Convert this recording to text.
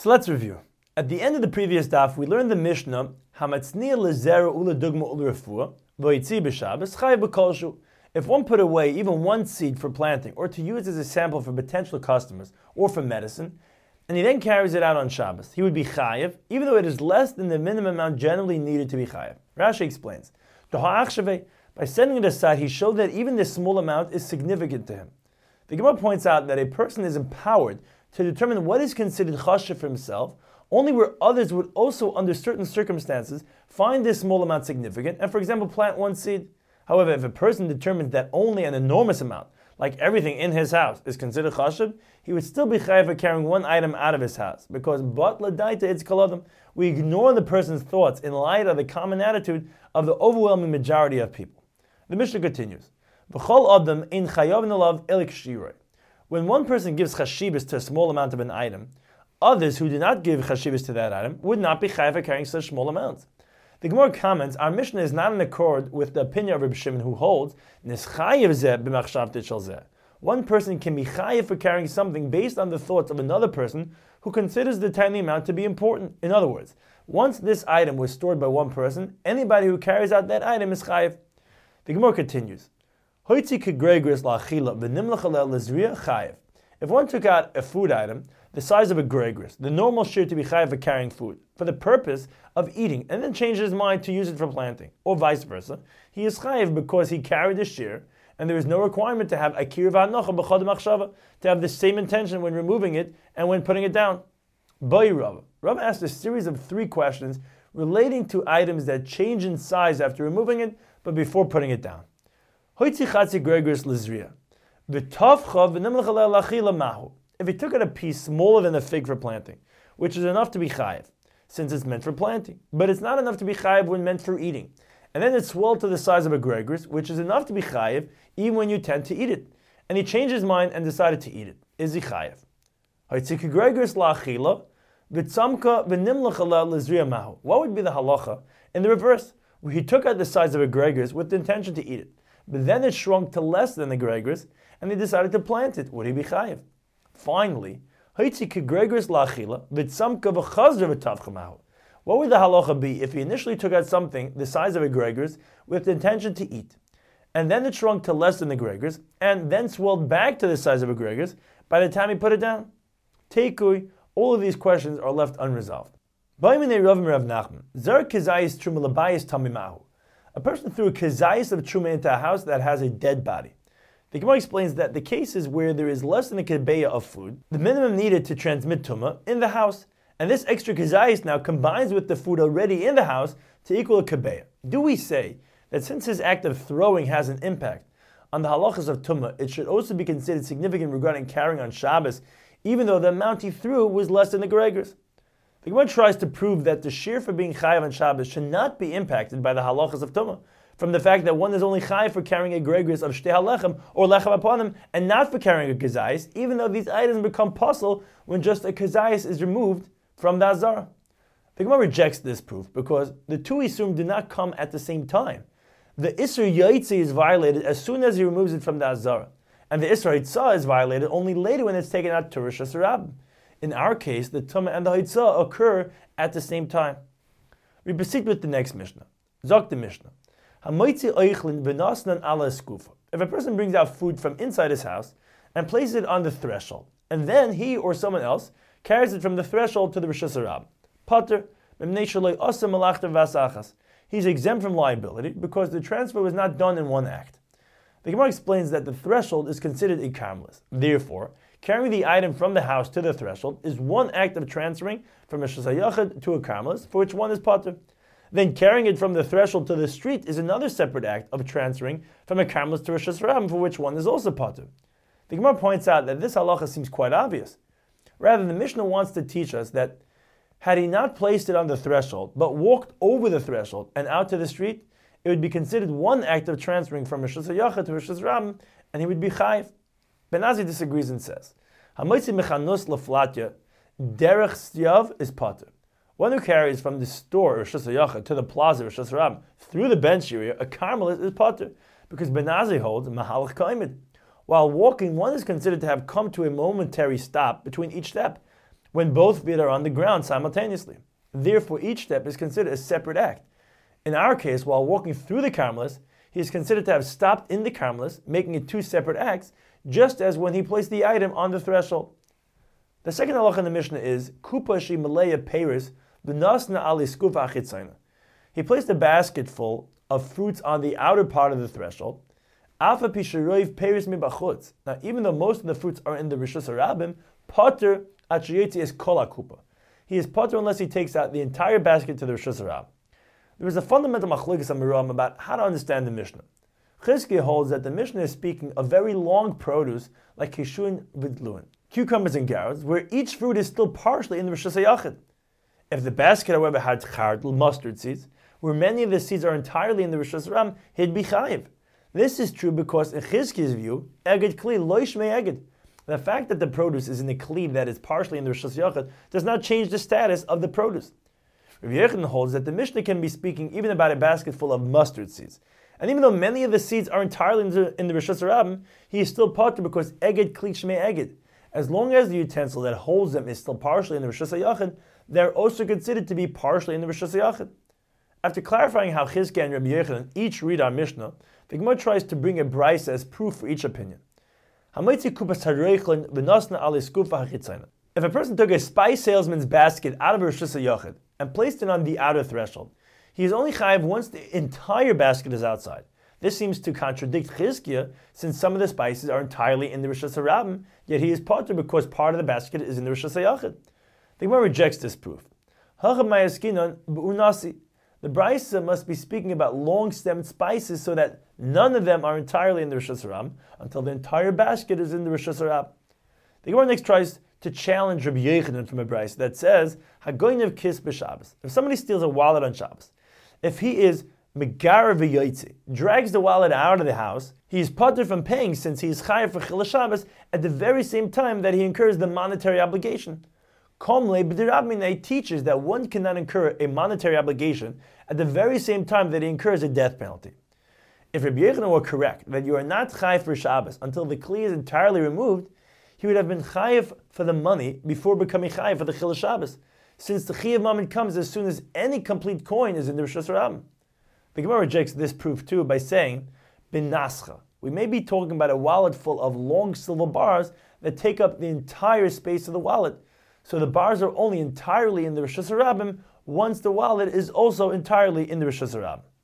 So let's review. At the end of the previous daf, we learned the Mishnah, Hamatzniya lezera ula dugma ula refuah, v'yitzi b'Shabbos, chayav b'kolshu. If one put away even one seed for planting, or to use as a sample for potential customers, or for medicine, and he then carries it out on Shabbos, he would be chayav, even though it is less than the minimum amount generally needed to be chayav. Rashi explains, by setting it aside, he showed that even this small amount is significant to him. The Gemara points out that a person is empowered to determine what is considered chashuv for himself, only where others would also, under certain circumstances, find this small amount significant, and for example, plant one seed. However, if a person determines that only an enormous amount, like everything in his house, is considered chashuv, he would still be chayav for carrying one item out of his house, because but ladaita it's kaladim. We ignore the person's thoughts in light of the common attitude of the overwhelming majority of people. The Mishnah continues, V'chol adam in chayav nalav elik shiroi. When one person gives chashibis to a small amount of an item, others who do not give chashibis to that item would not be chayav for carrying such small amounts. The Gemara comments, our Mishnah is not in accord with the opinion of Reb Shimon, who holds nischayev zeh b'machshavtei shel zeh. One person can be chayav for carrying something based on the thoughts of another person who considers the tiny amount to be important. In other words, once this item was stored by one person, anybody who carries out that item is chayav. The Gemara continues, if one took out a food item the size of a gregris, the normal shear to be chayav for carrying food, for the purpose of eating, and then changed his mind to use it for planting, or vice versa, he is chayav because he carried the shear, and there is no requirement to have akir v'anocha b'chad machshava, to have the same intention when removing it and when putting it down. Rava asked a series of 3 questions relating to items that change in size after removing it, but before putting it down. If he took out a piece smaller than a fig for planting, which is enough to be chayiv, since it's meant for planting, but it's not enough to be chayiv when meant for eating, and then it swelled to the size of a gregris, which is enough to be chayiv even when you tend to eat it, and he changed his mind and decided to eat it, is he chayiv? What would be the halacha in the reverse, where he took out the size of a gregris with the intention to eat it, but then it shrunk to less than the gregris, and he decided to plant it? Would he be chayiv? Finally, what would the halacha be if he initially took out something the size of a gregris with the intention to eat, and then it shrunk to less than the gregris, and then swelled back to the size of a gregris by the time he put it down? Teikui, all of these questions are left unresolved. A person threw a kezayis of truma into a house that has a dead body. The Gemara explains that the cases where there is less than a kebeya of food, the minimum needed to transmit tumah, in the house, and this extra kezayis now combines with the food already in the house to equal a kebeya. Do we say that since his act of throwing has an impact on the halachas of tumah, it should also be considered significant regarding carrying on Shabbos, even though the amount he threw was less than the gregors? The Gemara tries to prove that the shear for being chayav on Shabbos should not be impacted by the halachas of tumah, from the fact that one is only chayav for carrying a gregris of shtei halechem or lechem upon him, and not for carrying a kezayis, even though these items become pasul when just a kezayis is removed from the azara. The Gemara rejects this proof because the 2 isurim do not come at the same time. The isur yaitzi is violated as soon as he removes it from the azara, and the isur hitzah is violated only later when it's taken out to Rosh Hashanah. In our case, the tumah and the hitzah occur at the same time. We proceed with the next Mishnah. Zok the Mishnah. If a person brings out food from inside his house and places it on the threshold, and then he or someone else carries it from the threshold to the Rosh Hashanah, Pater, he's exempt from liability because the transfer was not done in one act. The Gemara explains that the threshold is considered a karmelis. Therefore, carrying the item from the house to the threshold is one act of transferring from a shasayachad to a karmelis, for which one is pater. Then carrying it from the threshold to the street is another separate act of transferring from a karmelis to a shasarab, for which one is also pater. The Gemara points out that this halacha seems quite obvious. Rather, the Mishnah wants to teach us that had he not placed it on the threshold, but walked over the threshold and out to the street, it would be considered one act of transferring from a shasayachad to a shasarab, and he would be chayiv. Ben Azai disagrees and says, Hamoitzi mechanus leflatya, derech styav is pater. One who carries from the store Rosh Hashanah to the plaza Rosh Hashanah through the bench area, a karmelis is pater, because Ben Azai holds mahalach kaimed. While walking, one is considered to have come to a momentary stop between each step. when both feet are on the ground simultaneously. Therefore, each step is considered a separate act. In our case, while walking through the Karmelis, he is considered to have stopped in the Karmelis, making it two separate acts, just as when he placed the item on the threshold. The second halacha in the Mishnah is Kupa shi maleya peiris v'nasna ali skufa achitzayna. He placed a basket full of fruits on the outer part of the threshold. Alpha pisharoiv peiris mibachutz. Now, even though most of the fruits are in the Rishus Harabim, pater achiyetzi is kol akupa. He is pater unless he takes out the entire basket to the Rishus Harabim. There is a fundamental machlokes amiram about how to understand the Mishnah. Chizkiah holds that the Mishnah is speaking of very long produce like kishun v'dluin, cucumbers and carrots, where each fruit is still partially in the Rishus HaYachid. If the basket, however, had chardl, mustard seeds, where many of the seeds are entirely in the Rishus Harabim, he'd be chayiv. This is true because in Chizkiah's view, eged kli lo yishmei eged. The fact that the produce is in a kli that is partially in the Rishus HaYachid does not change the status of the produce. Rav Yochanan holds that the Mishnah can be speaking even about a basket full of mustard seeds. And even though many of the seeds are entirely in the Rishus Harabim, he is still pater because eged kli shmei eged. As long as the utensil that holds them is still partially in the Rishus HaYachid, they are also considered to be partially in the Rishus HaYachid. After clarifying how Chizkiah and Rabbi Yochanan each read our Mishnah, the Gemara tries to bring a brisa as proof for each opinion. If a person took a spice salesman's basket out of a Rishus HaYachid and placed it on the outer threshold, he is only chayiv once the entire basket is outside. This seems to contradict Chizkiah, since some of the spices are entirely in the Rishus Harabim, yet he is pater because part of the basket is in the Rishus HaYachid. The Gemara rejects this proof. The brisa must be speaking about long-stemmed spices so that none of them are entirely in the Rishus Harabim until the entire basket is in the Rishus Harabim. The Gemara next tries to challenge Rabbi Yochanan from a brisa that says, Hagoynev kis b'Shabbos. If somebody steals a wallet on Shabbos, if he is megar v'yoytzi, drags the wallet out of the house, he is pater from paying since he is chayav for Chil Shabbos at the very same time that he incurs the monetary obligation. Komle b'dirabminei teaches that one cannot incur a monetary obligation at the very same time that he incurs a death penalty. If Rabbi Yochanan were correct that you are not chayav for Shabbos until the kli is entirely removed, he would have been chayav for the money before becoming chayav for the Chil Shabbos, since the chayav moment comes as soon as any complete coin is in the Rishus Harabim. The Gemara rejects this proof too by saying, bin nascha. We may be talking about a wallet full of long silver bars that take up the entire space of the wallet. So the bars are only entirely in the Rishus Harabim once the wallet is also entirely in the Rishus Harabim.